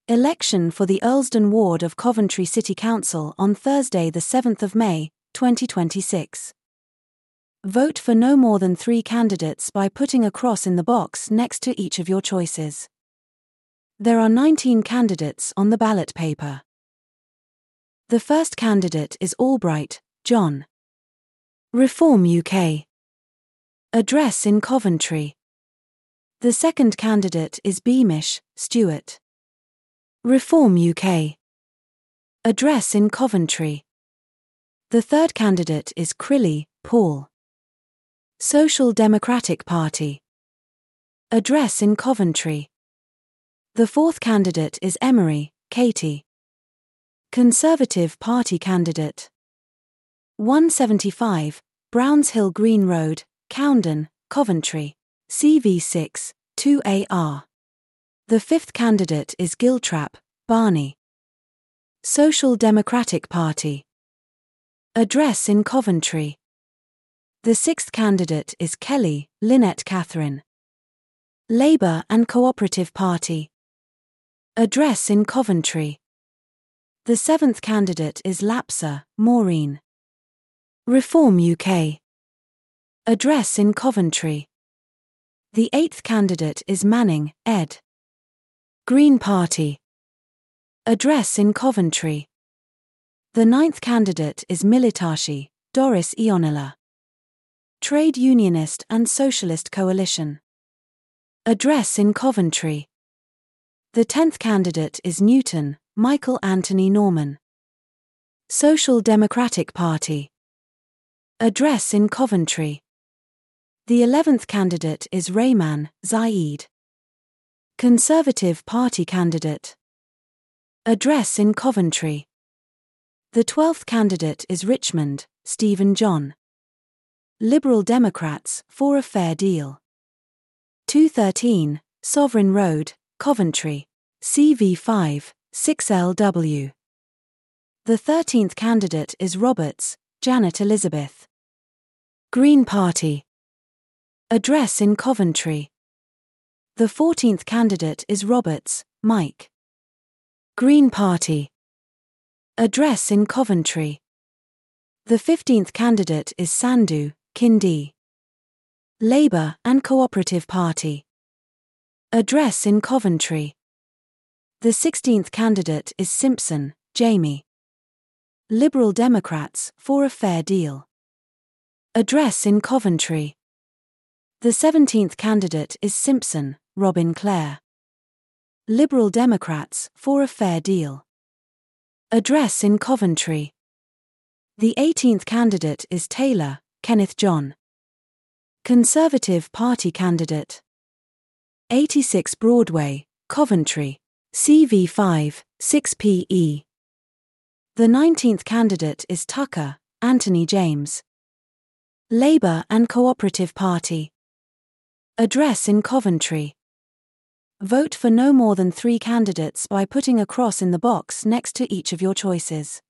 Election for the Earlsdon Ward of Coventry City Council on Thursday the 7th of May, 2026. Vote for no more than 3 candidates by putting a cross in the box next to each of your choices. There are 19 candidates on the ballot paper. The first candidate is Albright, John. Reform UK. Address in Coventry. The second candidate is Beamish, Stuart. Reform UK. Address in Coventry. The third candidate is Crilly, Paul. Social Democratic Party. Address in Coventry. The fourth candidate is Emery, Katie. Conservative Party candidate. 175, Brownshill Green Road, Coundon, Coventry, CV6, 2AR. The fifth candidate is Giltrap, Barney. Social Democratic Party. Address in Coventry. The sixth candidate is Kelly, Lynette Catherine. Labour and Cooperative Party. Address in Coventry. The seventh candidate is Lapser, Maureen. Reform UK. Address in Coventry. The eighth candidate is Manning, Ed. Green Party. Address in Coventry. The ninth candidate is Militashi, Doris Ionela. Trade Unionist and Socialist Coalition. Address in Coventry. The 10th candidate is Newton, Michael Anthony Norman. Social Democratic Party. Address in Coventry. The 11th candidate is Rayman, Zaid. Conservative Party candidate. Address in Coventry. The 12th candidate is Richmond, Stephen John. Liberal Democrats for a Fair Deal. 213, Sovereign Road, Coventry, CV5, 6LW. The 13th candidate is Roberts, Janet Elizabeth. Green Party. Address in Coventry. The 14th candidate is Roberts, Mike. Green Party. Address in Coventry. The 15th candidate is Sandhu, Kindi. Labour and Cooperative Party. Address in Coventry. The 16th candidate is Simpson, Jamie. Liberal Democrats for a Fair Deal. Address in Coventry. The 17th candidate is Simpson, Robin Clare. Liberal Democrats for a Fair Deal. Address in Coventry. The 18th candidate is Taylor, Kenneth John. Conservative Party candidate. 86 Broadway, Coventry, CV5, 6PE. The 19th candidate is Tucker, Anthony James. Labour and Cooperative Party. Address in Coventry. Vote for no more than 3 candidates by putting a cross in the box next to each of your choices.